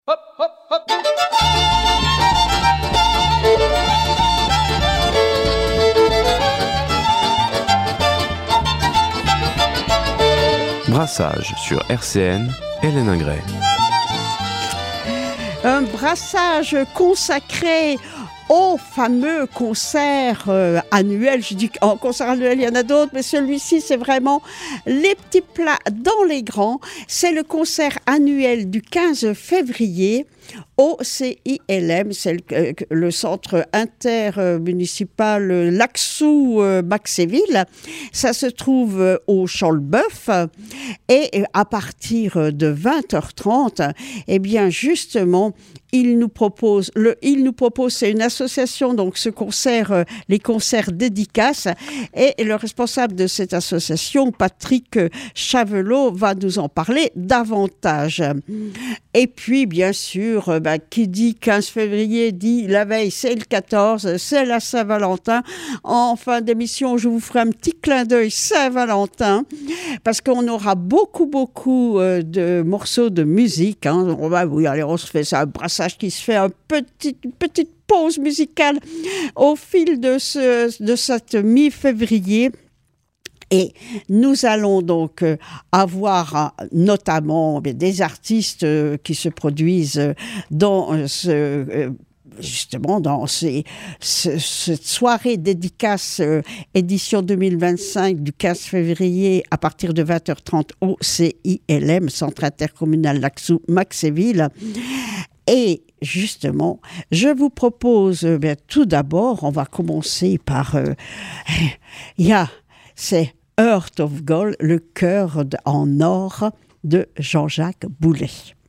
Hop, hop, hop. Brassage sur RCN, Hélène Ingray. Un brassage consacré au fameux concert annuel. Je dis qu'en concert annuel, il y en a d'autres, mais celui-ci, c'est vraiment les petits plats dans les grands. C'est le concert annuel du 15 février au CILM, c'est le centre intermunicipal Laxou-Maxéville. Ça se trouve au Champ-le-Bœuf et à partir de 20h30, eh bien justement, il nous propose, c'est une association, donc ce concert, les concerts dédicaces, et le responsable de cette association, Patrick Chavelot, va nous en parler davantage. Et puis, bien sûr, qui dit 15 février, dit la veille, c'est le 14, c'est la Saint-Valentin. En fin d'émission, je vous ferai un petit clin d'œil Saint-Valentin, parce qu'on aura beaucoup de morceaux de musique. Hein. On se fait ça, un brassage qui se fait, une petite pause musicale au fil de cette mi-février. Et nous allons donc avoir notamment des artistes qui se produisent dans justement dans cette soirée dédicace édition 2025 du 15 février à partir de 20h30 au CILM, Centre intercommunal Laxou-Maxéville. Et justement, je vous propose, tout d'abord, on va commencer par... c'est Heart of Gold, le cœur en or de Jean-Jacques Boulet.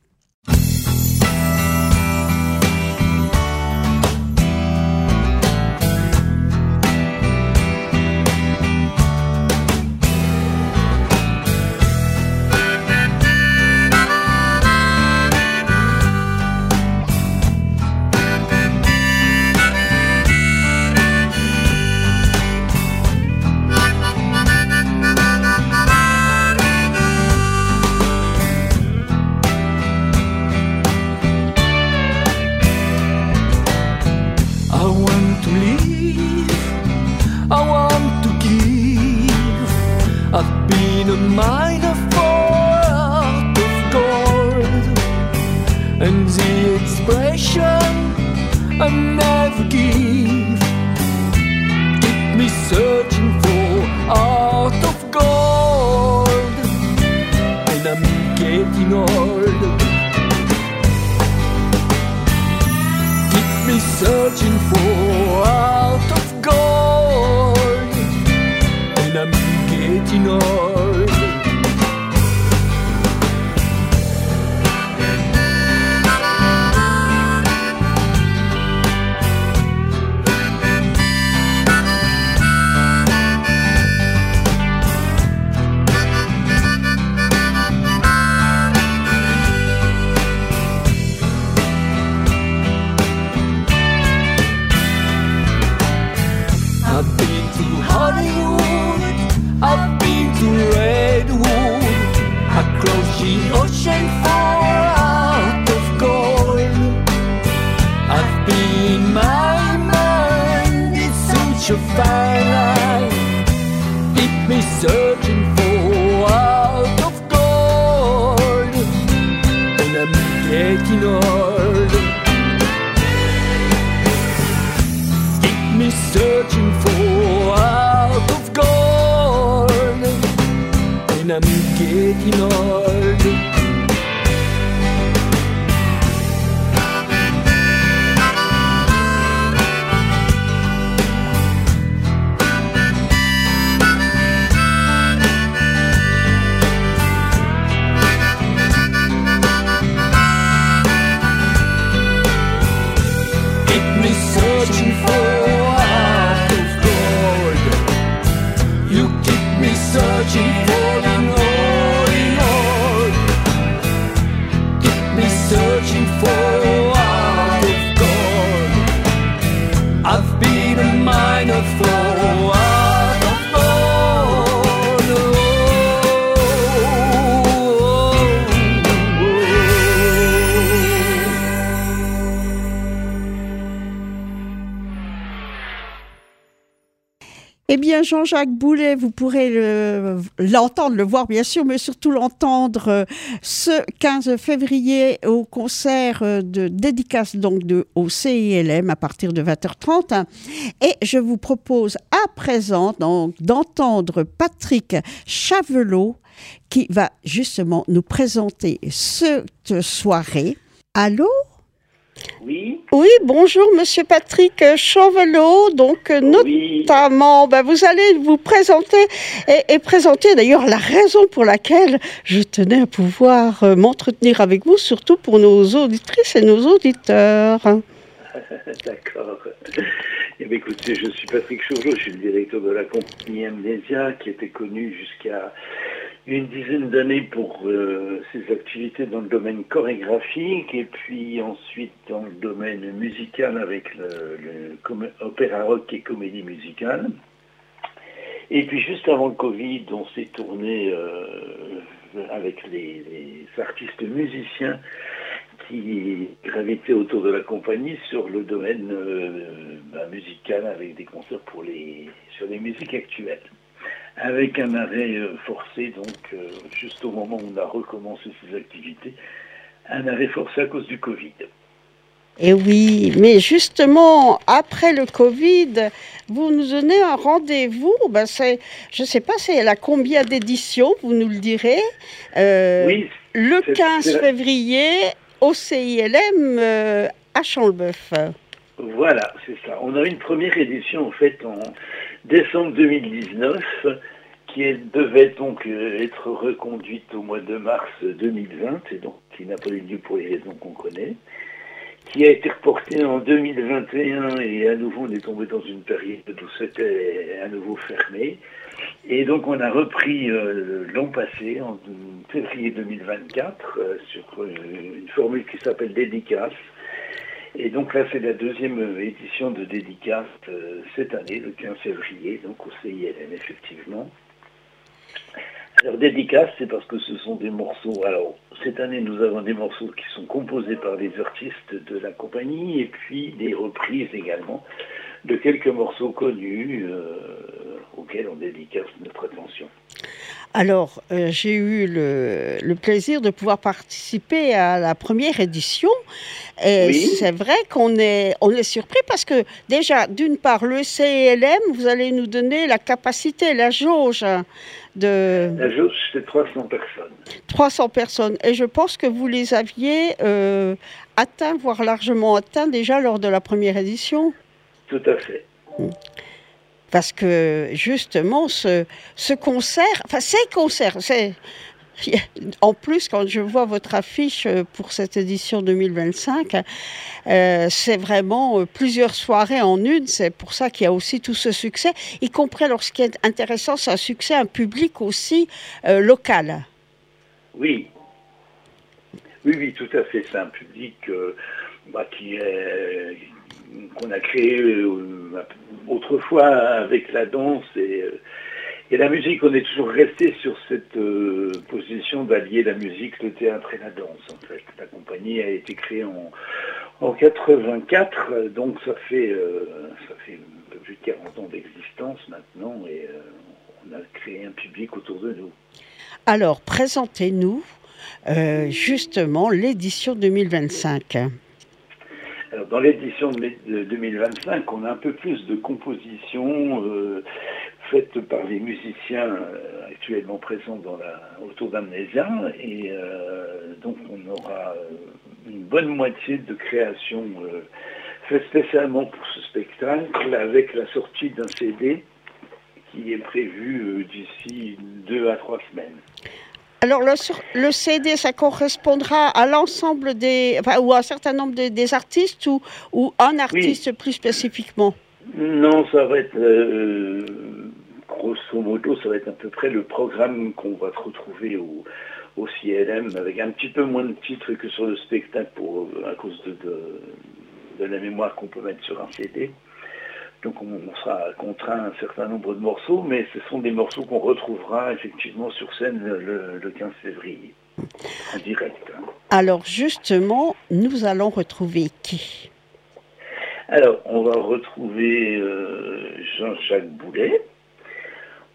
A miner for heart of gold, and the expression I never give keep me searching for heart of gold, and I'm getting old. Keep me searching for heart of gold, and I'm getting old. Eh bien, Jean-Jacques Boulet, vous pourrez l'entendre, le voir bien sûr, mais surtout l'entendre ce 15 février au concert de dédicace donc au CILM à partir de 20h30. Et je vous propose à présent donc d'entendre Patrick Chavelot qui va justement nous présenter cette soirée. Allô ? Oui. Oui, bonjour Monsieur Patrick Chavelot, donc notamment, vous allez vous présenter et présenter d'ailleurs la raison pour laquelle je tenais à pouvoir m'entretenir avec vous, surtout pour nos auditrices et nos auditeurs. D'accord. Eh bien, écoutez, je suis Patrick Chavelot, je suis le directeur de la compagnie Amnésia qui était connue jusqu'à une dizaine d'années pour ses activités dans le domaine chorégraphique et puis ensuite dans le domaine musical avec le opéra rock et comédie musicale. Et puis juste avant le Covid, on s'est tourné avec les artistes musiciens qui gravitaient autour de la compagnie sur le domaine musical avec des concerts sur les musiques actuelles. Avec un arrêt forcé, donc juste au moment où on a recommencé ces activités, un arrêt forcé à cause du Covid. Et oui, mais justement, après le Covid, vous nous donnez un rendez-vous, je ne sais pas, c'est la combien d'éditions, vous nous le direz, oui, le 15 février au CILM à Champ-le-Bœuf. Voilà, c'est ça. On a une première édition en fait en décembre 2019 qui devait donc être reconduite au mois de mars 2020 et donc qui n'a pas eu lieu pour les raisons qu'on connaît, qui a été reportée en 2021 et à nouveau on est tombé dans une période où c'était à nouveau fermé et donc on a repris l'an passé en février 2024 sur une formule qui s'appelle dédicace. Et donc là, c'est la deuxième édition de dédicace cette année, le 15 février, donc au CILM, effectivement. Alors, dédicace, c'est parce que ce sont des morceaux. Alors, cette année, nous avons des morceaux qui sont composés par des artistes de la compagnie et puis des reprises également de quelques morceaux connus auxquels on dédicace notre attention. Alors, j'ai eu le plaisir de pouvoir participer à la première édition. Et oui. C'est vrai qu'on est surpris parce que déjà, d'une part, le CILM, vous allez nous donner la capacité, la jauge de... La jauge, c'est 300 personnes. 300 personnes. Et je pense que vous les aviez atteints, voire largement atteints déjà lors de la première édition. Tout à fait. Parce que justement, ces concerts, en plus, quand je vois votre affiche pour cette édition 2025, c'est vraiment plusieurs soirées en une. C'est pour ça qu'il y a aussi tout ce succès, y compris, alors ce qui est intéressant, c'est un public aussi local. Oui. Oui, tout à fait. C'est un public qu'on a créé autrefois avec la danse et la musique. On est toujours resté sur cette position d'allier la musique, le théâtre et la danse. En fait, la compagnie a été créée en 84, donc ça fait un peu plus de 40 ans d'existence maintenant et on a créé un public autour de nous. Alors, présentez-nous justement l'édition 2025. Alors, dans l'édition de 2025, on a un peu plus de compositions faites par les musiciens actuellement présents autour d'Amnésia. Et donc, on aura une bonne moitié de créations faites spécialement pour ce spectacle, avec la sortie d'un CD qui est prévu d'ici 2 à 3 semaines. Alors, le CD, ça correspondra à l'ensemble ou à un certain nombre des artistes ou un artiste plus spécifiquement? Non, ça va être, grosso modo, ça va être à peu près le programme qu'on va retrouver au CILM, avec un petit peu moins de titres que sur le spectacle à cause de la mémoire qu'on peut mettre sur un CD. Donc on sera contraint à un certain nombre de morceaux, mais ce sont des morceaux qu'on retrouvera effectivement sur scène le 15 février, en direct. Alors justement, nous allons retrouver qui? Alors, on va retrouver Jean-Jacques Boulet,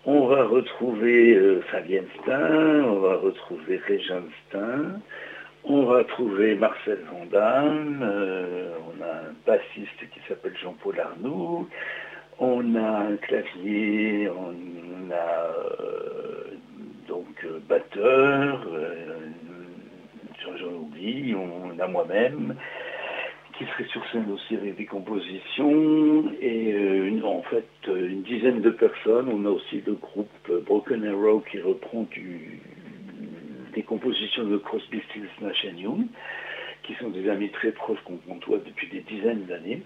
On va retrouver Fabienne Stein, on va retrouver Régine Stein, on va trouver Marcel Vandamme, on a un bassiste qui s'appelle Jean-Paul Arnoux, on a un clavier, on a batteur, j'en oublie, on a moi-même, qui serait sur scène aussi avec des compositions, et une dizaine de personnes. On a aussi le groupe Broken Arrow qui reprend des compositions de Crosby, Stills, Nash & Young, qui sont des amis très proches qu'on côtoie depuis des dizaines d'années.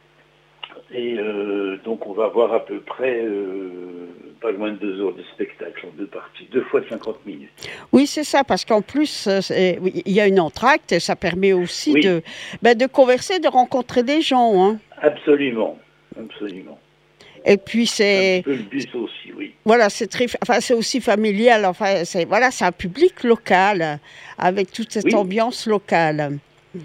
Et donc on va avoir à peu près pas loin de 2 heures de spectacle en 2 parties, 2 fois 50 minutes. Oui, c'est ça, parce qu'en plus, il y a une entracte, et ça permet aussi de converser, de rencontrer des gens. Hein. Absolument, absolument. Et puis c'est... Un peu le but aussi, oui. Voilà, c'est aussi familial, c'est un public local, avec toute cette ambiance locale.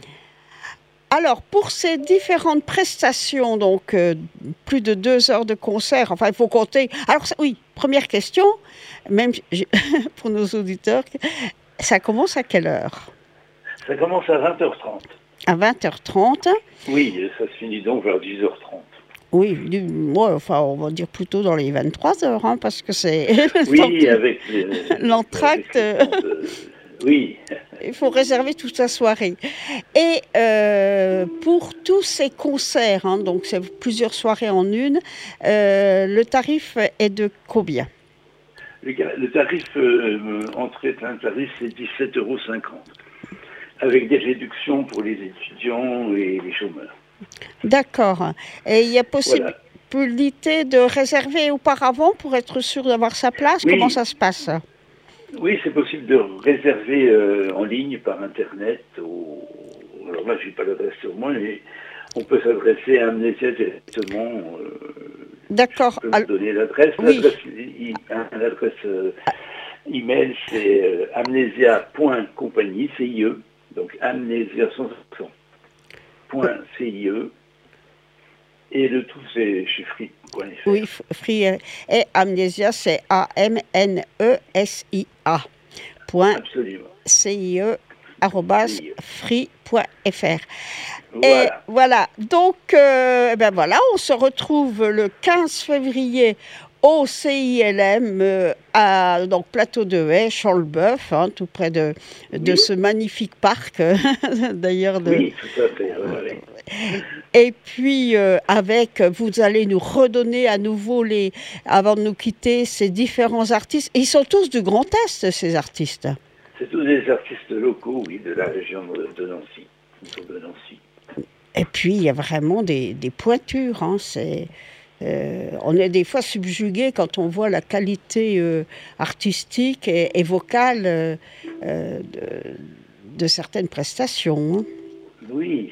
Alors, pour ces différentes prestations, donc plus de 2 heures de concert, il faut compter... Alors, première question, même pour nos auditeurs, ça commence à quelle heure? Ça commence à 20h30. À 20h30. Oui, ça se finit donc vers 10h30. Oui, on va dire plutôt dans les 23h, hein, parce que c'est... Oui, avec l'entracte... Oui. Il faut réserver toute la soirée. Et pour tous ces concerts, hein, donc c'est plusieurs soirées en une, le tarif est de combien? Le tarif, entrée plein tarif, c'est 17,50 €, avec des réductions pour les étudiants et les chômeurs. D'accord. Et il y a possibilité de réserver auparavant pour être sûr d'avoir sa place? Oui. Comment ça se passe? Oui, c'est possible de réserver en ligne par Internet. Alors là, je n'ai pas l'adresse sur moi, mais on peut s'adresser à Amnésia directement. D'accord. Je peux vous donner l'adresse. Oui. L'adresse email, c'est amnesia.compagnie, CIE. Donc amnesia sans accent. .CIE. Et le tout, c'est chez Free.fr. Oui, Free. Et Amnésia, c'est AMNESIA. Absolument. CIE @free.fr. Et voilà. Donc, on se retrouve le 15 février au CILM, donc Plateau de Haye, Champ-le-Bœuf, hein, tout près de ce magnifique parc, d'ailleurs. Oui, tout à fait. Ouais. Et puis, vous allez nous redonner à nouveau, avant de nous quitter, ces différents artistes. Ils sont tous du Grand Est, ces artistes. C'est tous des artistes locaux, oui, de la région de Nancy. Et puis, il y a vraiment des pointures, hein, on est des fois subjugué quand on voit la qualité artistique et vocale de certaines prestations. Hein. Oui.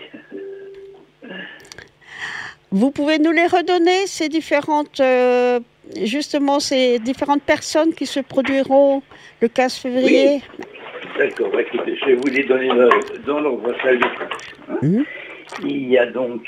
Vous pouvez nous les redonner, ces différentes personnes qui se produiront le 15 février? Oui. D'accord, écoutez, je vais vous les donner dans l'ordre alphabétique. Il y a donc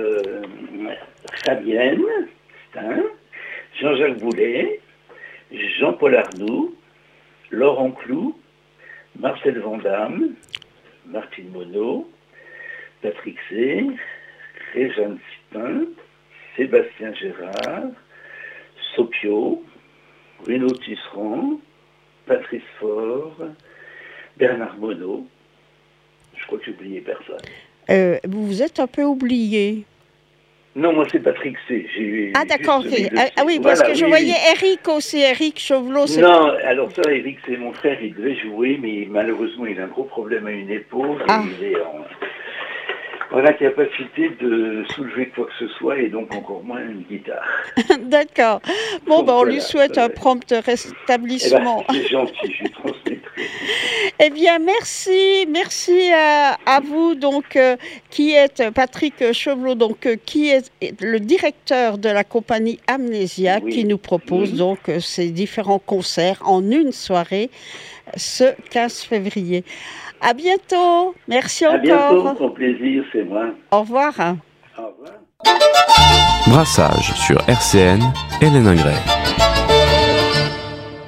Fabienne Stein, Jean-Jacques Boulet, Jean-Paul Arnoux, Laurent Cloux, Marcel Vandamme, Martine Monod, Patrick C, Régine Stein, Sébastien Gérard, Sopio, Bruno Tisserand, Patrice Faure, Bernard Monod. Je crois que j'ai oublié personne. Vous vous êtes un peu oublié. Non, moi c'est Patrick C. D'accord, ok. Oui, parce que je voyais Eric aussi, Eric Chauvelot. Non, alors ça, Eric, c'est mon frère, il devait jouer, mais malheureusement, il a un gros problème à une épaule. Il est en incapacité de soulever quoi que ce soit, et donc encore moins une guitare. D'accord. Bon, on lui souhaite un prompt rétablissement. C'est gentil, je lui transmettrai. Eh bien, merci à vous, donc, qui êtes Patrick Chauvelot, donc, qui est le directeur de la compagnie Amnésia, qui nous propose donc ces différents concerts en une soirée, ce 15 février. À bientôt. Merci encore. À bientôt, ton plaisir, c'est moi. Au revoir. Au revoir. Brassage sur RCN, Hélène Ingray.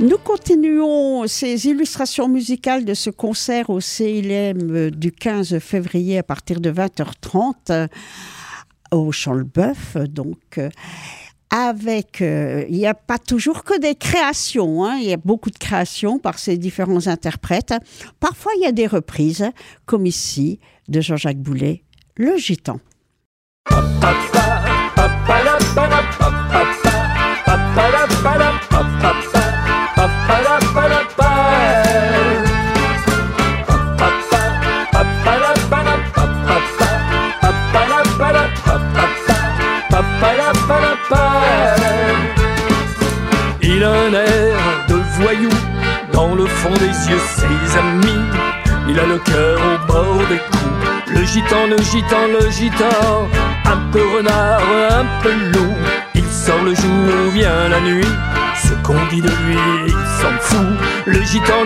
Nous continuons ces illustrations musicales de ce concert au CILM du 15 février à partir de 20h30 au Champ-le-Bœuf. Donc, il n'y a pas toujours que des créations, hein. Il y a beaucoup de créations par ces différents interprètes. Parfois, il y a des reprises, comme ici, de Jean-Jacques Boulet, Le Gitan. Il a un air de voyou, dans le fond des yeux ses amis. Il a le cœur au bord des coups. Le gitan, le gitan, le gitan, un peu renard, un peu loup. Il sort le jour ou bien la nuit, ce qu'on dit de lui, il s'en fout. Le gitan,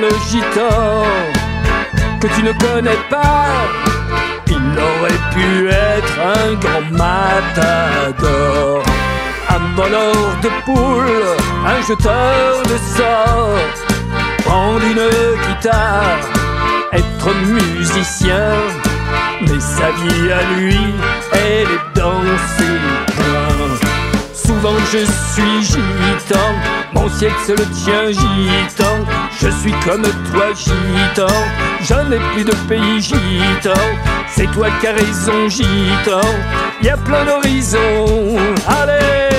que tu ne connais pas, il aurait pu être un grand matador. Un voleur de poules, un jeteur de sorts, prendre une guitare, être musicien. Mais sa vie à lui, elle est dans ses poings. Souvent je suis gitan, mon ciel c'est le tien gitan. Je suis comme toi gitan, je n'ai plus de pays gitan. C'est toi qui as raison gitan, y a plein d'horizons. Allez,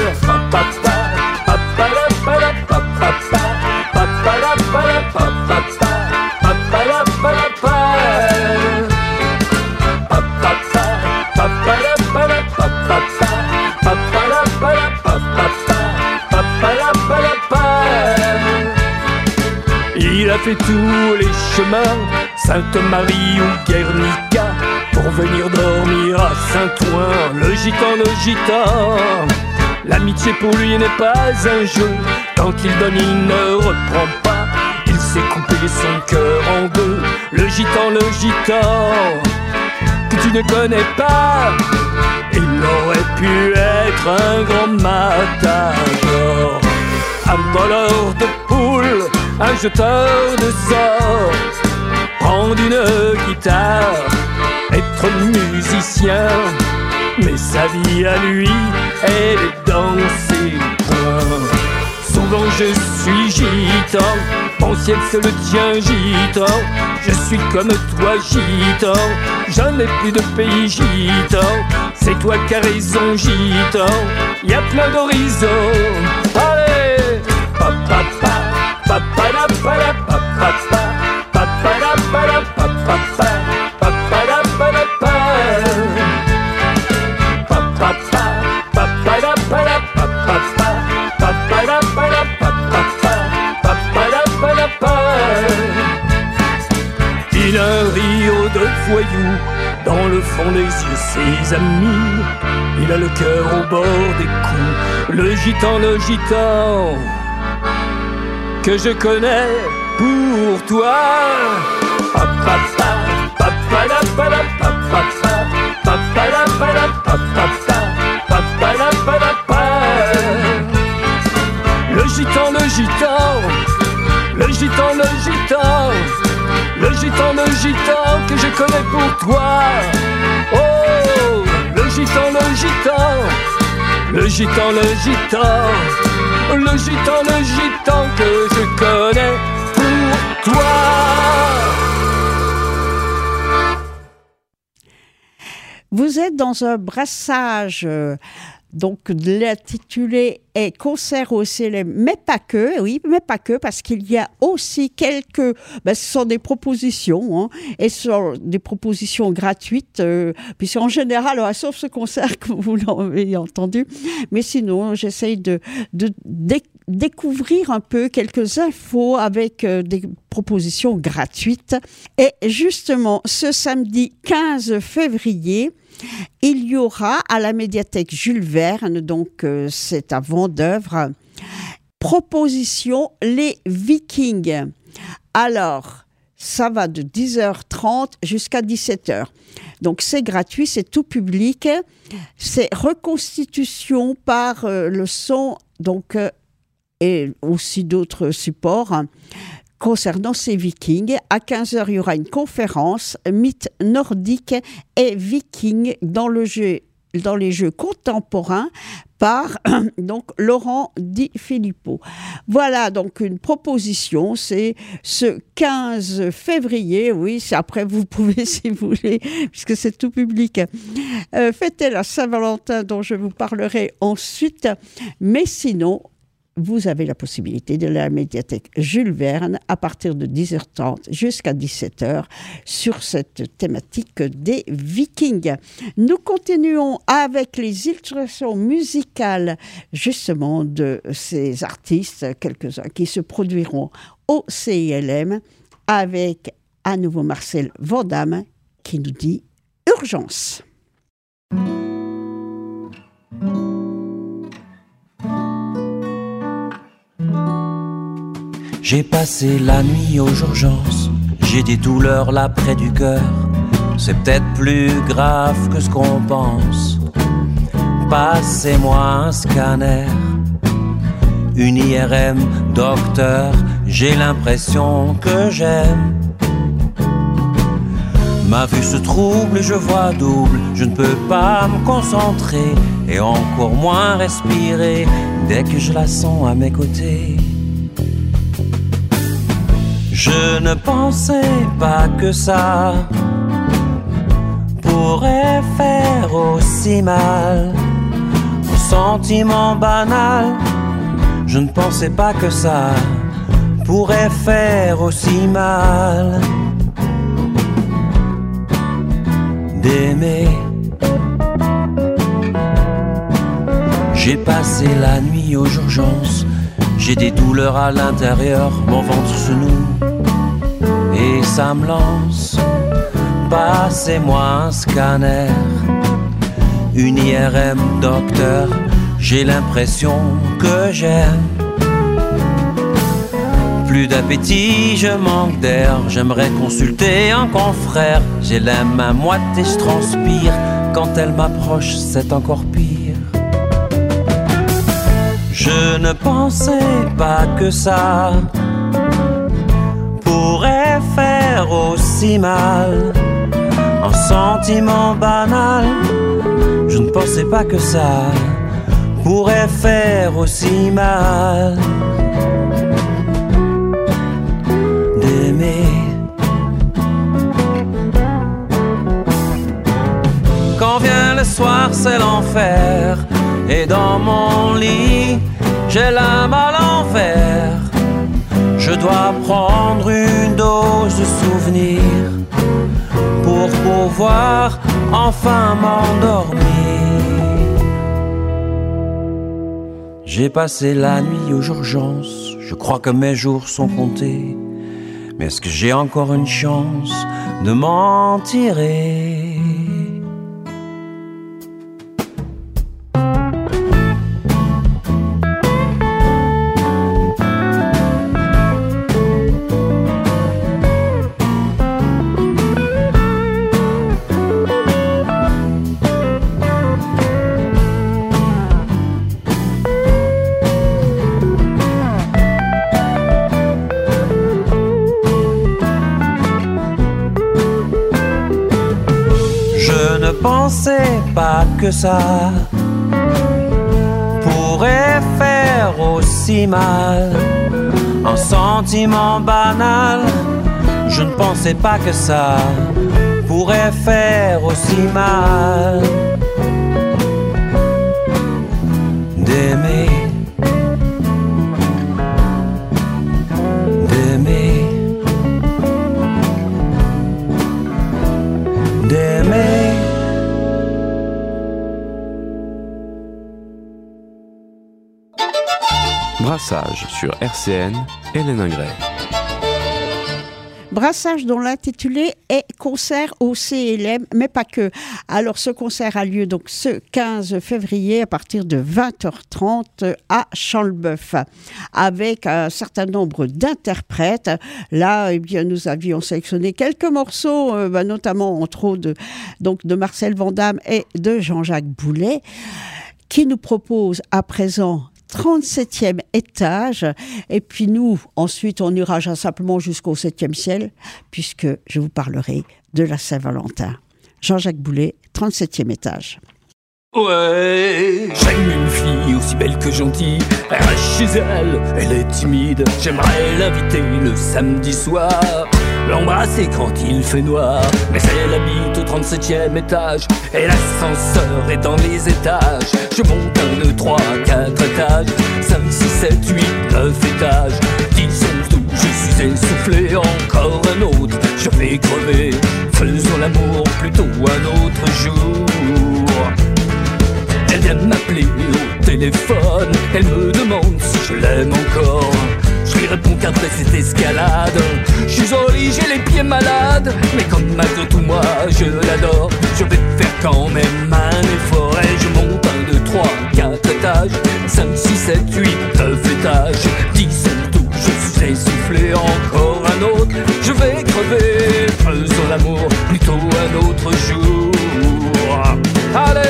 il a fait tous les chemins, Sainte-Marie ou Guernica, pour venir dormir à Saint-Ouen. Le gitan, l'amitié pour lui n'est pas un jeu. Quand il donne, il ne reprend pas. Il s'est coupé son cœur en deux. Le gitan, que tu ne connais pas, il aurait pu être un grand matador. Un voleur de poules, un jeteur de sorts, prendre une guitare, être musicien. Mais sa vie à lui, elle est dans ses poings. Souvent je suis gitan, mon ciel c'est le tien gitan. Je suis comme toi gitan, je n'ai plus de pays gitan. C'est toi qui as raison gitan, y a plein d'horizons. Allez, il a un rire de voyou, dans le fond des yeux ses amis. Il a le cœur au bord des coups. Le gitan, que je connais pour toi. Le gitan, que je connais pour toi. Oh, le gitan, que je connais pour toi. Vous êtes dans un brassage donc l'intitulé est Concert au CILM, mais pas que, parce qu'il y a aussi quelques, ce sont des propositions, hein, et ce sont des propositions gratuites, puisqu'en général, sauf ce concert que vous l'avez entendu, mais sinon, j'essaye de découvrir un peu quelques infos avec des propositions gratuites. Et justement, ce samedi 15 février, il y aura à la médiathèque Jules Verne, donc c'est à Vendeuvre, proposition Les Vikings. Alors, ça va de 10h30 jusqu'à 17h. Donc c'est gratuit, c'est tout public. C'est reconstitution par le son, donc et aussi d'autres supports concernant ces vikings. À 15h, il y aura une conférence « Mythes nordiques et vikings dans les jeux contemporains » par donc Laurent Di Filippo. Voilà donc une proposition, c'est ce 15 février, oui, c'est après vous pouvez si vous voulez, puisque c'est tout public, fêter la Saint-Valentin dont je vous parlerai ensuite, mais sinon, vous avez la possibilité d'aller à la médiathèque Jules Verne à partir de 10h30 jusqu'à 17h sur cette thématique des Vikings. Nous continuons avec les illustrations musicales justement de ces artistes, quelques-uns qui se produiront au CILM avec à nouveau Marcel Vandamme qui nous dit « Urgence ». J'ai passé la nuit aux urgences, j'ai des douleurs là près du cœur. C'est peut-être plus grave que ce qu'on pense. Passez-moi un scanner, une IRM, docteur, j'ai l'impression que j'aime. Ma vue se trouble et je vois double, je ne peux pas me concentrer et encore moins respirer dès que je la sens à mes côtés. Je ne pensais pas que ça pourrait faire aussi mal. Un sentiment banal, je ne pensais pas que ça pourrait faire aussi mal. D'aimer. J'ai passé la nuit aux urgences, j'ai des douleurs à l'intérieur, mon ventre se noue et ça me lance. Passez-moi un scanner, une IRM, docteur, j'ai l'impression que j'aime. Plus d'appétit, je manque d'air, j'aimerais consulter un confrère. J'ai la main moite et je transpire, quand elle m'approche c'est encore pire. Je ne pensais pas que ça pourrait faire aussi mal. Un sentiment banal, je ne pensais pas que ça pourrait faire aussi mal. D'aimer. Quand vient le soir, c'est l'enfer. Et dans mon lit, j'ai l'âme à l'envers. Je dois prendre une dose de souvenirs pour pouvoir enfin m'endormir. J'ai passé la nuit aux urgences, je crois que mes jours sont comptés. Mais est-ce que j'ai encore une chance de m'en tirer? Pas que ça pourrait faire aussi mal. Un sentiment banal, je ne pensais pas que ça pourrait faire aussi mal. D'aimer. D'aimer. D'aimer. Brassage sur RCN, Hélène Ingray. Brassage dont l'intitulé est concert au CILM, mais pas que. Alors ce concert a lieu donc ce 15 février à partir de 20h30 à Champ-le-Bœuf, avec un certain nombre d'interprètes. Là, eh bien, nous avions sélectionné quelques morceaux, notamment entre autres de Marcel Vandamme et de Jean-Jacques Boulet, qui nous propose à présent 37e étage. Et puis nous, ensuite, on ira simplement jusqu'au 7e ciel, puisque je vous parlerai de la Saint-Valentin. Jean-Jacques Boulet, 37e étage. Ouais, j'aime une fille aussi belle que gentille. Elle reste chez elle, elle est timide. J'aimerais l'inviter le samedi soir, l'embrasser quand il fait noir. Mais elle habite au 37e étage et l'ascenseur est dans les étages. Je monte 1, 2, 3, 4 étages, 5, 6, 7, 8, 9 étages, 10, 11, 12, je suis essoufflé. Encore un autre, je vais crever. Faisons l'amour plutôt un autre jour. Elle vient de m'appeler au téléphone, elle me demande si je l'aime encore. Je lui réponds qu'après cette escalade, je suis au lit, j'ai les pieds malades. Mais comme malgré tout moi je l'adore, je vais faire quand même un effort. Et je monte 1, 2, 3, 4 étages, 5, 6, 7, 8, 9 étages, 10, 11, 12, je suis essoufflé. Encore un autre, je vais crever. Faisons l'amour plutôt un autre jour. Allez!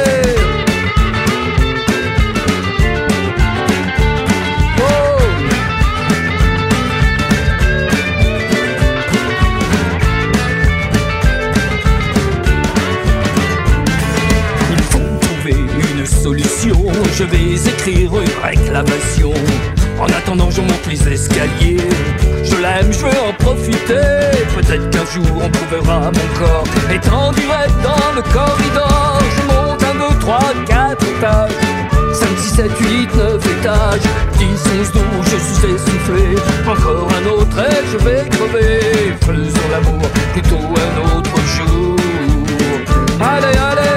Je vais écrire une réclamation. En attendant je monte les escaliers. Je l'aime, je veux en profiter. Peut-être qu'un jour on trouvera mon corps étant direct dans le corridor. Je monte 1, 2, 3, 4 étages, 5, 6, 7, 8, 9 étages, 10, 11, 12, je suis essoufflé. Encore un autre et je vais crever. Faisons l'amour plutôt un autre jour. Allez, allez!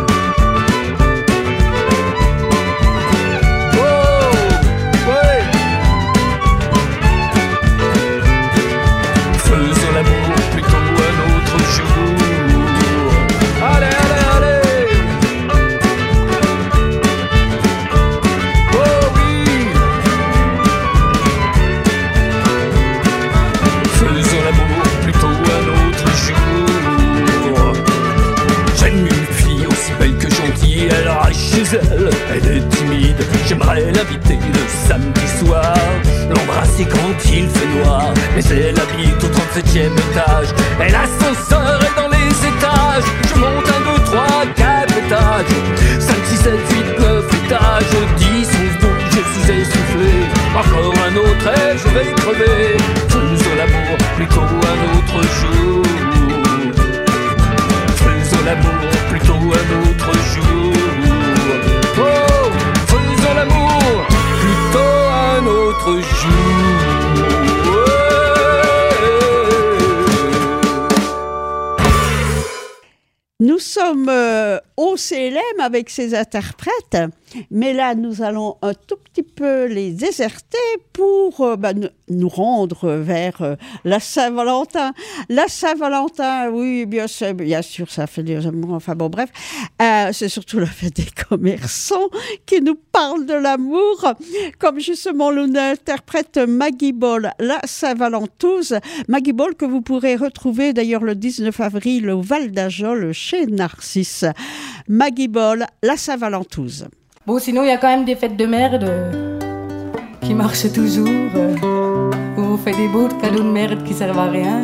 Elle est timide, j'aimerais l'inviter le samedi soir, l'embrasser quand il fait noir. Mais elle habite au 37e étage et l'ascenseur est dans les étages. Je monte 1, 2, 3, 4 étages, 5, 6, 7, 8, 9 étages, 10, 11, 12, je suis essoufflé. Encore un autre et je vais crever. Faisons l'amour plutôt un autre jour. Faisons l'amour plutôt un autre jour. Faisons l'amour plutôt un autre jour. Nous sommes au CLM avec ces interprètes, mais là nous allons un tout petit peu les déserter pour nous rendre vers la Saint-Valentin. La Saint-Valentin, oui, bien sûr, ça fait des amours, enfin bon, bref, c'est surtout la fête des commerçants qui nous parle de l'amour, comme justement l'interprète Maggie Ball, la Saint-Valentouse. Maggie Ball que vous pourrez retrouver d'ailleurs le 19 avril au Val d'Ajol chez Narcisse. Maggie Ball, la Saint-Valentouse. Bon, sinon, il y a quand même des fêtes de merde qui marchent toujours, où on fait des beaux cadeaux de merde qui servent à rien.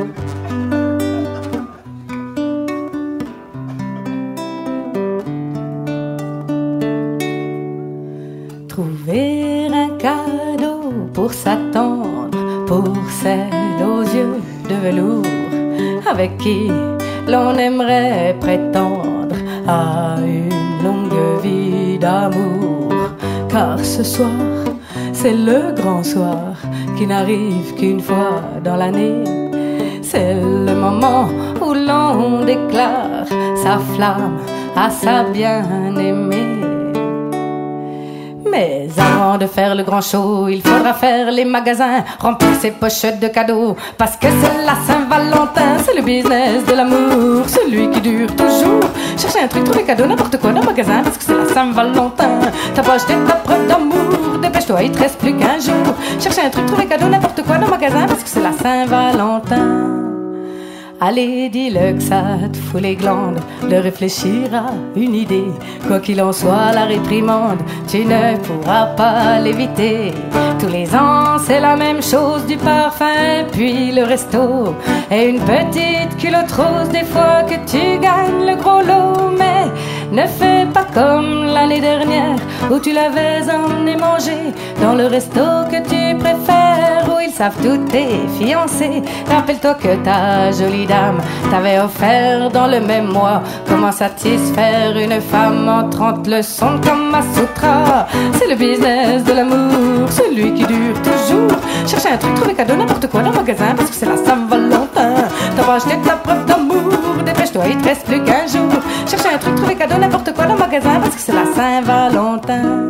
Trouver un cadeau pour s'attendre, pour celle aux yeux de velours, avec qui l'on aimerait prétendre à une longue vie d'amour. Car ce soir, c'est le grand soir qui n'arrive qu'une fois dans l'année. C'est le moment où l'on déclare sa flamme à sa bien-aimée. Mais avant de faire le grand show, il faudra faire les magasins, remplir ses pochettes de cadeaux, parce que c'est la Saint-Valentin, c'est le business de l'amour, celui qui dure toujours. Chercher un truc, trouver cadeau, n'importe quoi dans le magasin, parce que c'est la Saint-Valentin. T'as pas acheté ta preuve d'amour, dépêche-toi, il te reste plus qu'un jour. Chercher un truc, trouver cadeau, n'importe quoi dans le magasin, parce que c'est la Saint-Valentin. Allez, dis-le que ça te fout les glandes de réfléchir à une idée. Quoi qu'il en soit, la réprimande, tu ne pourras pas l'éviter. Tous les ans, c'est la même chose, du parfum, puis le resto. Et une petite culotte rose des fois que tu gagnes le gros lot. Mais ne fais pas comme l'année dernière où tu l'avais emmené manger dans le resto que tu préfères, où ils savent tous tes fiancés. Rappelle-toi que ta jolie dame t'avait offert dans le même mois comment satisfaire une femme en 30 leçons de Kama Sutra. C'est le business de l'amour, celui qui dure toujours. Chercher un truc, trouver cadeau, n'importe quoi dans le magasin parce que c'est la Saint-Valentin. T'as pas acheté ta preuve d'amour, dépêche-toi, il te reste plus qu'un jour. Chercher un truc, trouver cadeau, n'importe quoi dans le magasin parce que c'est la Saint-Valentin.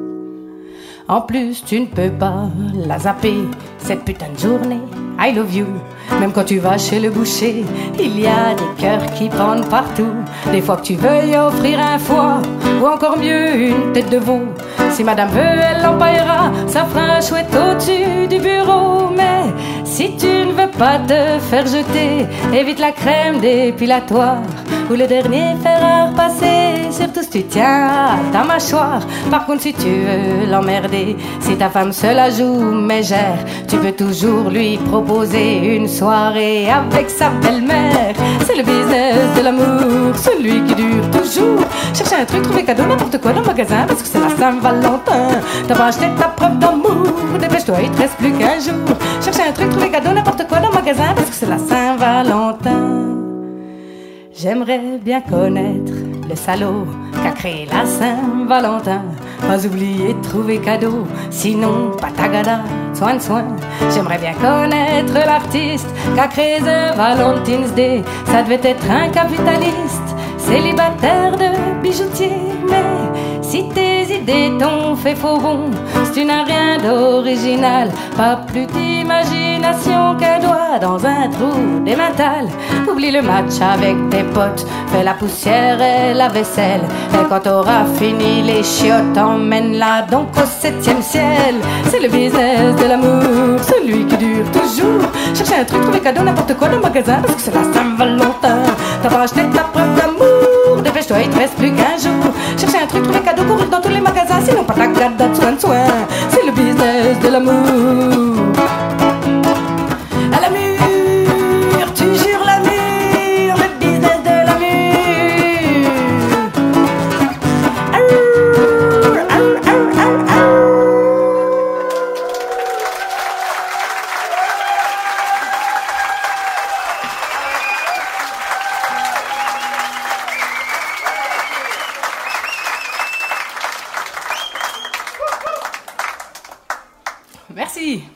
En plus, tu ne peux pas la zapper, cette putain de journée. I love you. Même quand tu vas chez le boucher, il y a des cœurs qui pendent partout. Des fois que tu veuilles offrir un foie, ou encore mieux une tête de veau. Si madame veut, elle l'empaillera, ça fera un chouette au-dessus du bureau. Mais si tu ne veux pas te faire jeter, évite la crème dépilatoire ou le dernier fer à repasser. Surtout si tu tiens à ta mâchoire. Par contre, si tu veux l'emmerder, si ta femme se la joue mégère, tu peux toujours lui proposer une soirée avec sa belle-mère. C'est le business de l'amour, celui qui dure toujours. Chercher un truc, trouver cadeau, n'importe quoi dans le magasin parce que c'est la Saint-Valentin. T'as pas acheté ta preuve d'amour, dépêche-toi, il te reste plus qu'un jour. Chercher un truc, trouver cadeau, n'importe quoi dans le magasin parce que c'est la Saint-Valentin. J'aimerais bien connaître le salaud qu'a créé la Saint-Valentin. Pas oublier de trouver cadeau, sinon patagada, soin. J'aimerais bien connaître l'artiste qu'a créé The Valentine's Day. Ça devait être un capitaliste, célibataire de bijoutier. Mais si tes idées t'ont fait faux rond, si tu n'as rien d'original, pas plus d'imagination qu'un doigt dans un trou d'émental. Oublie le match avec tes potes, fais la poussière et la vaisselle. Et quand t'auras fini les chiottes, emmène-la donc au 7e ciel. C'est le business de l'amour, celui qui dure toujours. Chercher un truc, trouver cadeau, n'importe quoi dans le magasin parce que c'est la Saint-Valentin. T'as pas acheté ta preuve d'amour, dépêche-toi, il te reste plus qu'un jour. Chercher un truc, trouver cadeau, courir dans tous les magasins, sinon pas ta gada, soin. C'est le business de l'amour. À la mûre, tu jures la mûre, le business de la mûre. Merci.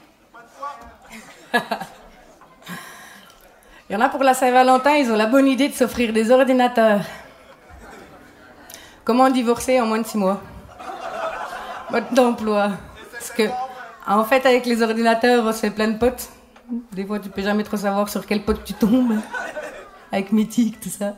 Il y en a pour la Saint-Valentin, ils ont la bonne idée de s'offrir des ordinateurs. Comment divorcer en moins de 6 mois? Mode d'emploi. Parce que, en fait, avec les ordinateurs, on se fait plein de potes. Des fois, tu peux jamais trop savoir sur quel pote tu tombes. Avec Mythique, tout ça.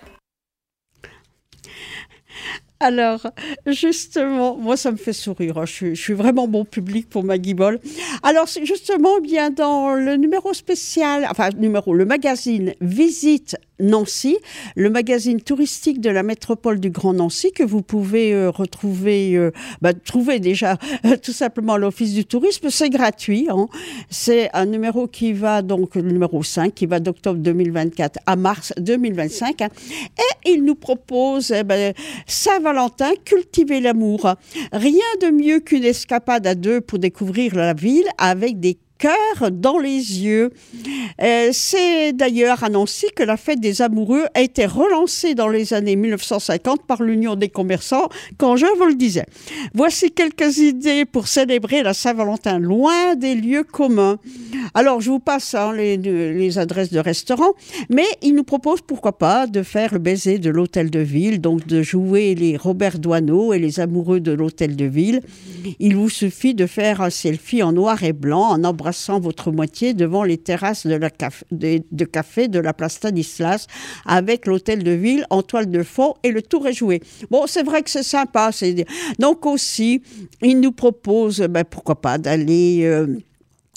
Alors, justement, moi, ça me fait sourire. Hein. Je suis vraiment bon public pour Maggie Boll. Alors, justement, bien dans le numéro spécial, le magazine Visite Nancy, le magazine touristique de la métropole du Grand Nancy, que vous pouvez retrouver, trouver déjà tout simplement à l'Office du tourisme. C'est gratuit. Hein. C'est un numéro qui va, donc, le numéro 5, qui va d'octobre 2024 à mars 2025. Hein. Et il nous propose Saint-Valentin, cultiver l'amour. Rien de mieux qu'une escapade à deux pour découvrir la ville avec des cœur dans les yeux. C'est d'ailleurs à Nancy que la fête des amoureux a été relancée dans les années 1950 par l'Union des commerçants, quand je vous le disais. Voici quelques idées pour célébrer la Saint-Valentin loin des lieux communs. Alors, je vous passe les adresses de restaurants, mais il nous propose, pourquoi pas, de faire le baiser de l'hôtel de ville, donc de jouer les Robert Doisneau et les amoureux de l'hôtel de ville. Il vous suffit de faire un selfie en noir et blanc, en embrassant votre moitié devant les terrasses de café de la place Stanislas, avec l'hôtel de ville en toile de fond, et le tour est joué. Bon, c'est vrai que c'est sympa. Donc aussi, il nous propose, pourquoi pas, d'aller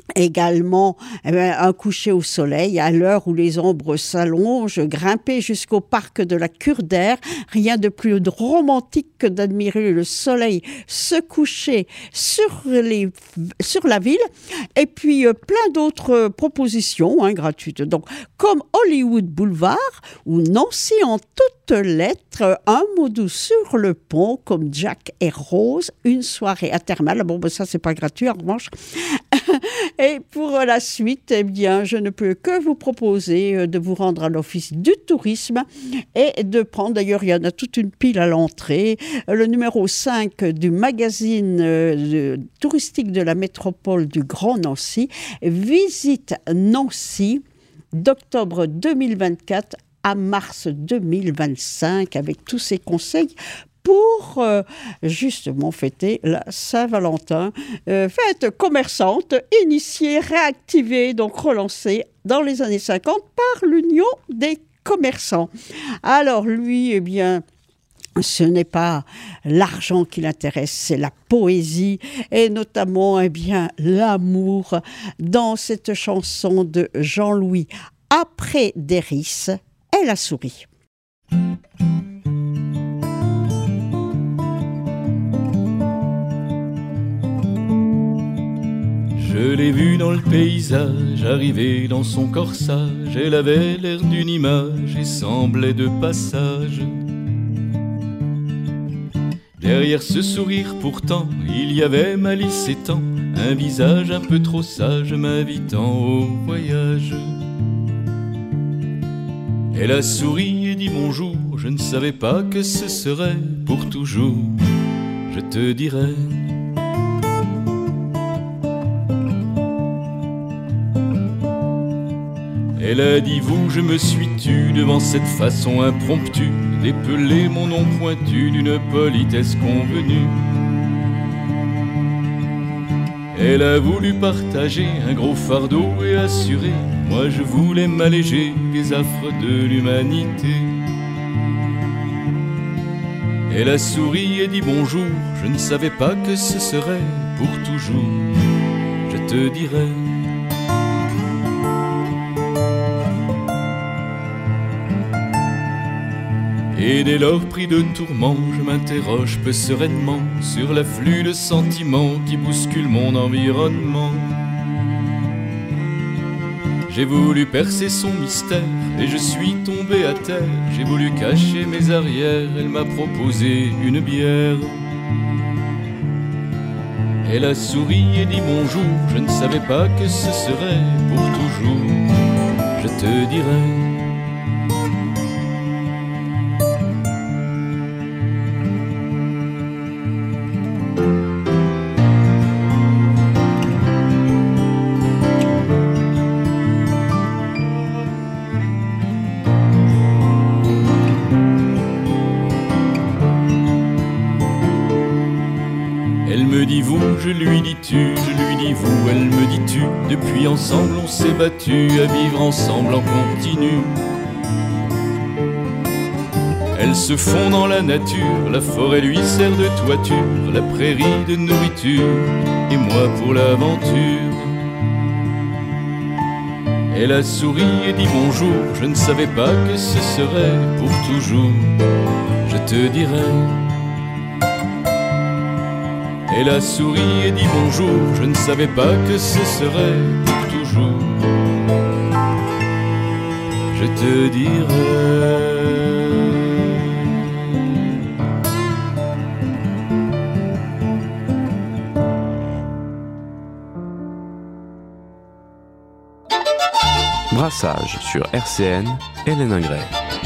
Également, un coucher au soleil à l'heure où les ombres s'allongent, grimper jusqu'au parc de la Cure d'Air. Rien de plus romantique que d'admirer le soleil se coucher sur la ville. Et puis, plein d'autres propositions gratuites. Donc, comme Hollywood Boulevard ou Nancy en toutes lettres, un mot doux sur le pont comme Jack et Rose, une soirée à Thermal. Bon, ça, c'est pas gratuit en revanche. Et pour la suite, eh bien, je ne peux que vous proposer de vous rendre à l'Office du tourisme et de prendre, d'ailleurs, il y en a toute une pile à l'entrée, le numéro 5 du magazine touristique de la métropole du Grand Nancy, Visite Nancy, d'octobre 2024 à mars 2025, avec tous ces conseils pour justement fêter la Saint-Valentin, fête commerçante, initiée, réactivée, donc relancée dans les années 50 par l'Union des commerçants. Alors lui, eh bien, ce n'est pas l'argent qui l'intéresse, c'est la poésie et notamment eh bien, l'amour dans cette chanson de Jean-Louis Après Déris, Elle a souri. Je l'ai vue dans le paysage, arriver dans son corsage. Elle avait l'air d'une image et semblait de passage. Derrière ce sourire pourtant, il y avait malice et temps, un visage un peu trop sage m'invitant au voyage. Elle a souri et dit bonjour, je ne savais pas que ce serait pour toujours, je te dirais. Elle a dit vous, je me suis tu devant cette façon impromptue d'épeler mon nom pointu d'une politesse convenue. Elle a voulu partager un gros fardeau et assurer, moi je voulais m'alléger des affres de l'humanité. Elle a souri et dit bonjour, je ne savais pas que ce serait pour toujours, je te dirais. Et dès lors pris de tourments, je m'interroge peu sereinement sur l'afflux de sentiments qui bousculent mon environnement. J'ai voulu percer son mystère et je suis tombé à terre. J'ai voulu cacher mes arrières, elle m'a proposé une bière. Elle a souri et dit bonjour, je ne savais pas que ce serait pour toujours, je te dirais. Je lui dis tu, je lui dis vous, elle me dit tu. Depuis ensemble on s'est battu à vivre ensemble en continu. Elles se font dans la nature, la forêt lui sert de toiture, la prairie de nourriture, et moi pour l'aventure. Elle a souri et dit bonjour, je ne savais pas que ce serait pour toujours, je te dirais. Elle a souri et dit bonjour, je ne savais pas que ce serait pour toujours, je te dirais. Brassage sur RCN, Hélène Ingray.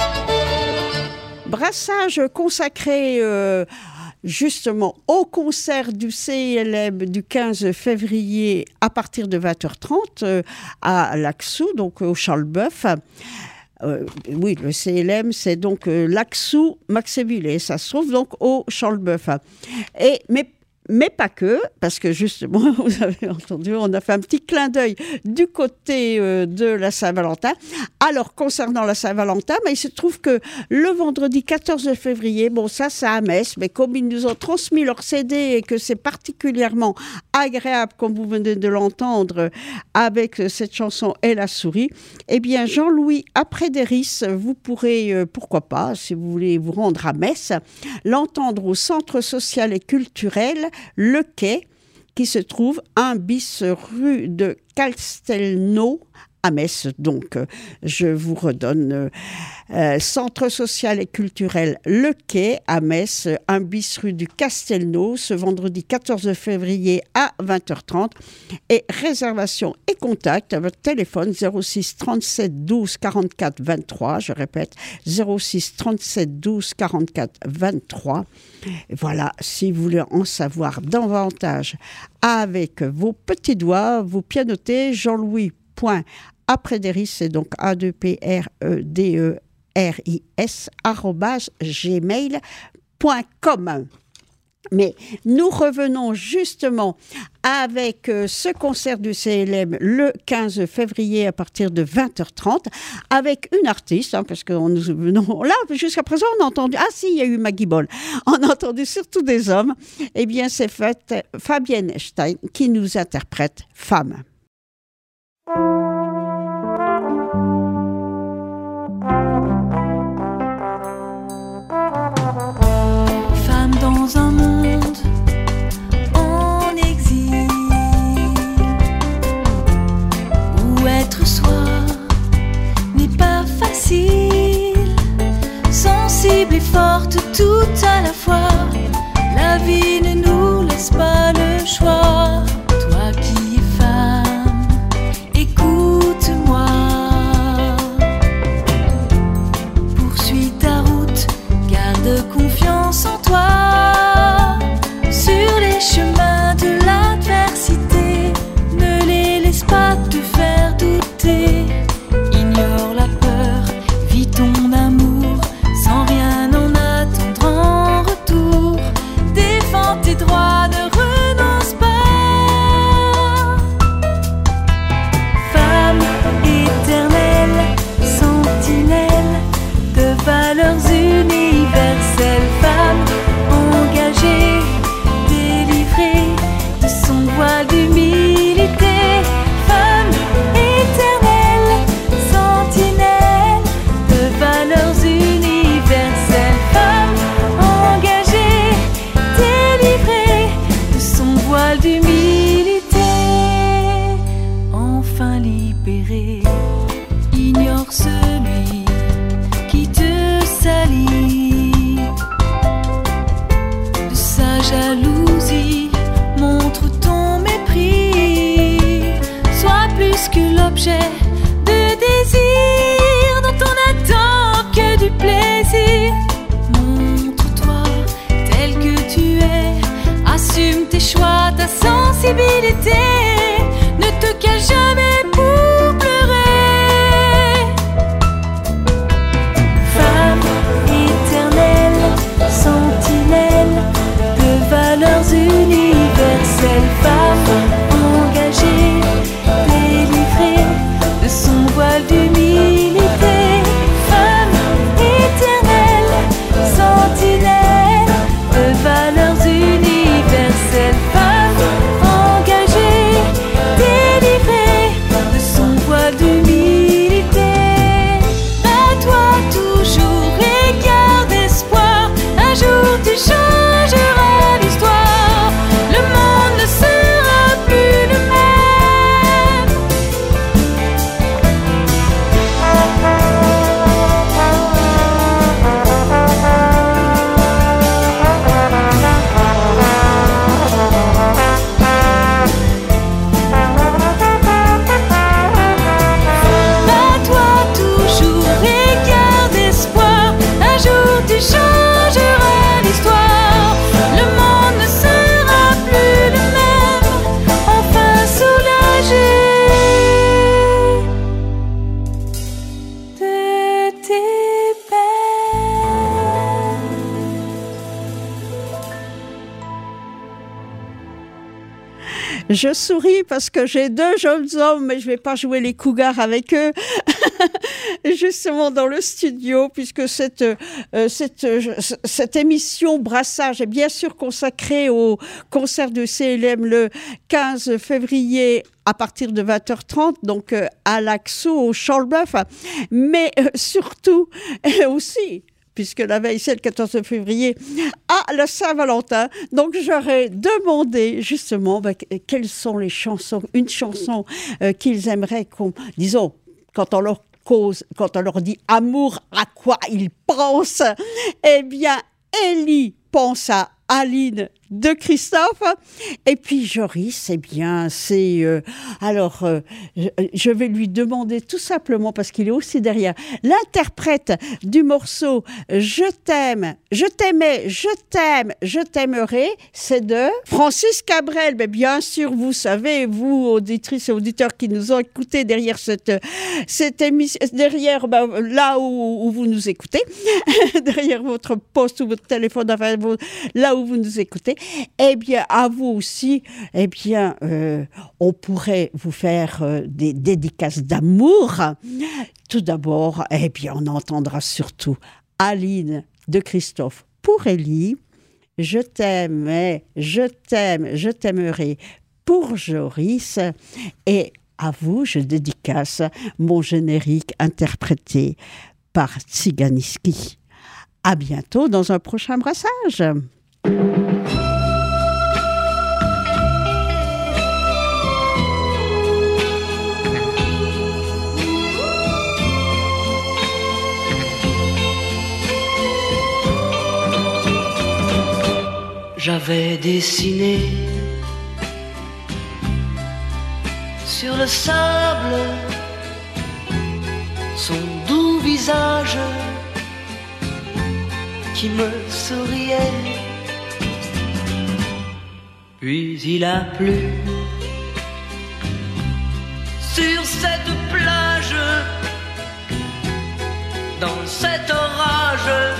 Brassage consacré justement au concert du CILM du 15 février à partir de 20h30 à Laxou, donc au Charles-Boeuf. Oui, le CLM, c'est donc Laxou-Maxéville, et ça se trouve donc au Charles-Boeuf. Mais pas que, parce que justement, vous avez entendu, on a fait un petit clin d'œil du côté de la Saint-Valentin. Alors, concernant la Saint-Valentin, il se trouve que le vendredi 14 février, bon, ça, c'est à Metz, mais comme ils nous ont transmis leur CD et que c'est particulièrement agréable, comme vous venez de l'entendre, avec cette chanson « Et la souris », eh bien, Jean-Louis Aprédéris, vous pourrez, pourquoi pas, si vous voulez vous rendre à Metz, l'entendre au Centre social et culturel Le Quai, qui se trouve 1 bis rue de Castelnau à Metz. Donc, je vous redonne Centre social et culturel Le Quai à Metz, 1 bis rue du Castelnau, ce vendredi 14 février à 20h30. Et réservation et contact à votre téléphone 06 37 12 44 23. Je répète, 06 37 12 44 23. Voilà, si vous voulez en savoir davantage avec vos petits doigts, vous pianotez Jean-Louis.Aprédéris, c'est donc @gmail.com. Mais nous revenons justement avec ce concert du CLM le 15 février à partir de 20h30 avec une artiste, parce que là, jusqu'à présent, on a entendu, il y a eu Maggie Ball, on a entendu surtout des hommes, eh bien c'est Fabienne Stein qui nous interprète Femme. Femme dans un monde en exil, où être soi n'est pas facile, sensible et forte tout à la fois, la vie ne nous laisse pas le choix. Toi qui es femme, écoute-moi, poursuis ta route, garde confiance en toi, sur les chemins de l'adversité, ne les laisse pas te faire douter, ignore la peur, vis ton amour, sans rien en attendre en retour, défends tes droits, ne renonce pas. Femme éternelle, sentinelle de valeurs universelles, femme engagée, délivrée de son voile d'humilité, femme éternelle, sentinelle de valeurs universelles, femme engagée, délivrée de son voile d'humilité, enfin libérée. Ignore celui qui te salit de sa jalousie, montre ton mépris, sois plus que l'objet de désir dont on n'attend que du plaisir. Montre-toi tel que tu es, assume tes choix, ta sensibilité, ne te cache jamais pour pleurer. Femme éternelle, sentinelle de valeurs universelles, femme engagée, délivrée de son voile d'humilité, femme éternelle, sentinelle de valeurs universelles, femme engagée, Je souris parce que j'ai 2 jeunes hommes, mais je ne vais pas jouer les cougars avec eux, justement dans le studio, puisque cette émission Brassage est bien sûr consacrée au concert de CLM le 15 février à partir de 20h30, donc à l'Axo, au Champ-le-Bœuf, mais surtout aussi, puisque la veille, c'est le 14 février, à la Saint-Valentin. Donc, j'aurais demandé, justement, quelles sont les chansons, une chanson qu'ils aimeraient disons, quand on leur dit amour, à quoi ils pensent? Eh bien, Ellie pense à Aline de Christophe. Et puis Joris, eh bien, je vais lui demander tout simplement, parce qu'il est aussi derrière, l'interprète du morceau Je t'aime, je t'aimais, je t'aime, je t'aimerai, c'est de Francis Cabrel. Mais bien sûr, vous savez, vous, auditrices et auditeurs qui nous ont écoutés derrière cette émission, derrière là où vous nous écoutez, derrière votre poste ou votre téléphone, enfin, là où vous nous écoutez, eh bien, à vous aussi, eh bien, on pourrait vous faire des dédicaces d'amour. Tout d'abord, eh bien, on entendra surtout Aline de Christophe pour Ellie. Je t'aime, je t'aime, je t'aimerai pour Joris. Et à vous, je dédicace mon générique interprété par Tsiganiski. À bientôt dans un prochain brassage. J'avais dessiné sur le sable son doux visage qui me souriait. Puis il a plu sur cette plage, dans cet orage,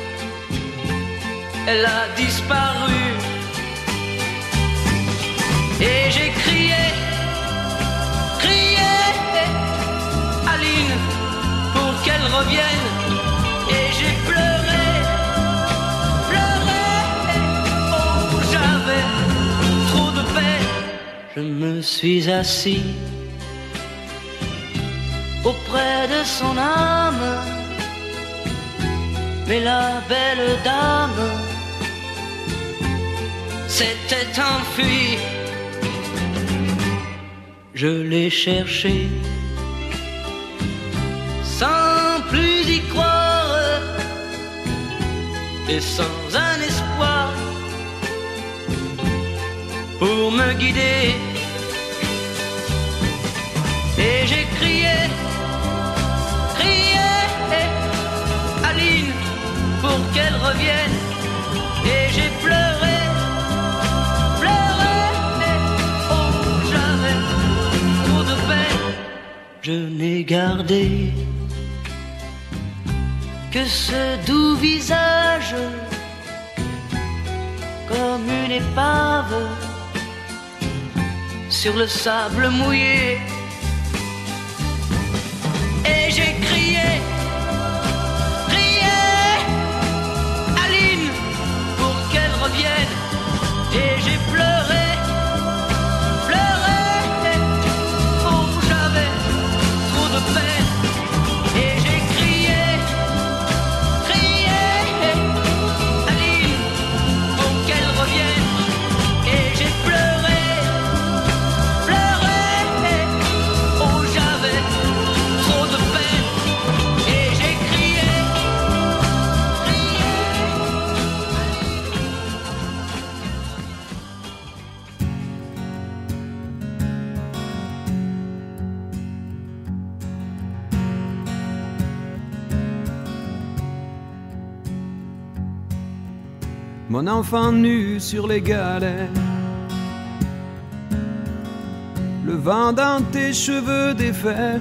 elle a disparu. Et j'ai crié, Aline, pour qu'elle revienne. Et j'ai pleuré, oh j'avais trop de peine. Je me suis assis auprès de son âme, mais la belle dame s'était enfuie. Je l'ai cherchée sans plus y croire et sans un espoir pour me guider. Et j'ai crié, Aline, pour qu'elle revienne. Et j'ai pleuré, oh j'avais trop de peine. Je n'ai gardé que ce doux visage comme une épave sur le sable mouillé. Et j'ai crié, Aline, pour qu'elle revienne. Et j'ai pleuré, oh j'avais trop de peine. Et j'ai crié, Aline, pour qu'elle revienne. Et j'ai pleuré, oh j'avais trop de peine. Et j'ai crié, Mon enfant nu sur les galets, le vent dans tes cheveux défaits,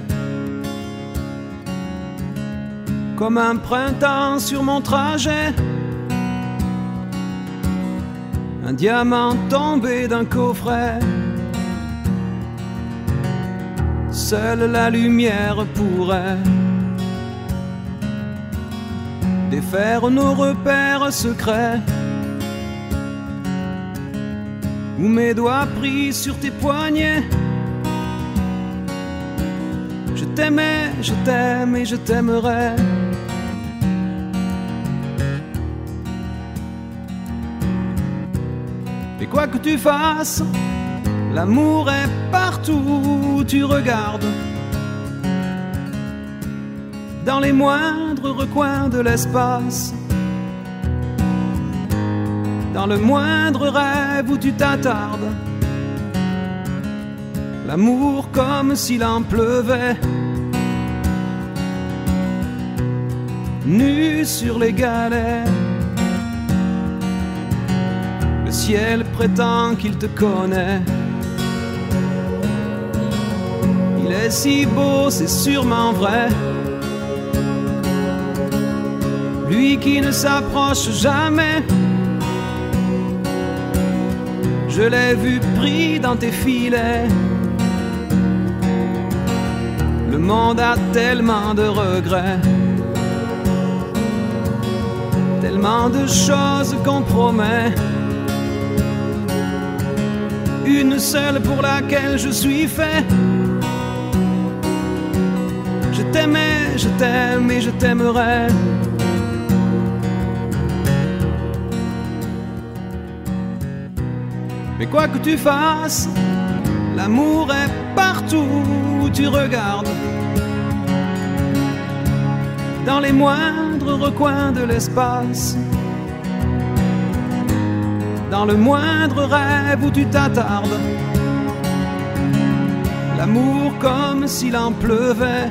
comme un printemps sur mon trajet, un diamant tombé d'un coffret, seule la lumière pourrait défaire nos repères secrets. Où mes doigts pris sur tes poignets. Je t'aimais, je t'aime et je t'aimerai. Et quoi que tu fasses, l'amour est partout où tu regardes. Dans les moindres recoins de l'espace. Dans le moindre rêve où tu t'attardes. L'amour comme s'il en pleuvait. Nu sur les galets. Le ciel prétend qu'il te connaît. Il est si beau, c'est sûrement vrai. Lui qui ne s'approche jamais. Je l'ai vu pris dans tes filets. Le monde a tellement de regrets. Tellement de choses qu'on promet. Une seule pour laquelle je suis fait. Je t'aimais, je t'aime et je t'aimerai. Mais quoi que tu fasses, l'amour est partout où tu regardes. Dans les moindres recoins de l'espace. Dans le moindre rêve où tu t'attardes. L'amour comme s'il en pleuvait.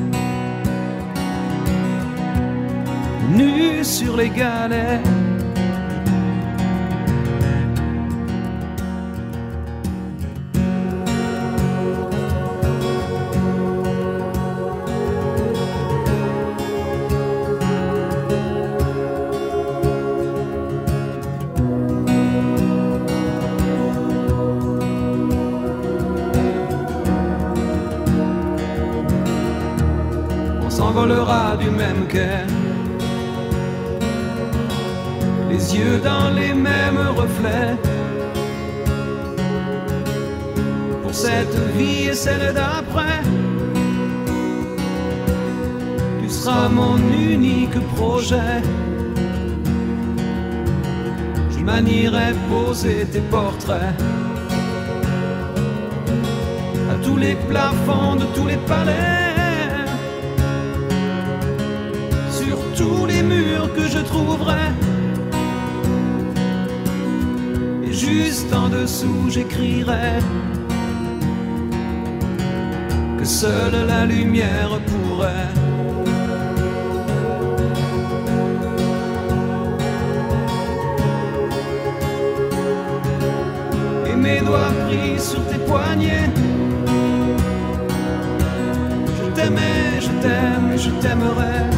Nu sur les galets. S'envolera du même quai. Les yeux dans les mêmes reflets. Pour cette vie et celle d'après. Tu seras mon unique projet. Je manierai poser tes portraits. À tous les plafonds de tous les palais. Tous les murs que je trouverai. Et juste en dessous j'écrirai que seule la lumière pourrait et mes doigts pris sur tes poignets. Je t'aimais, je t'aime et je t'aimerai.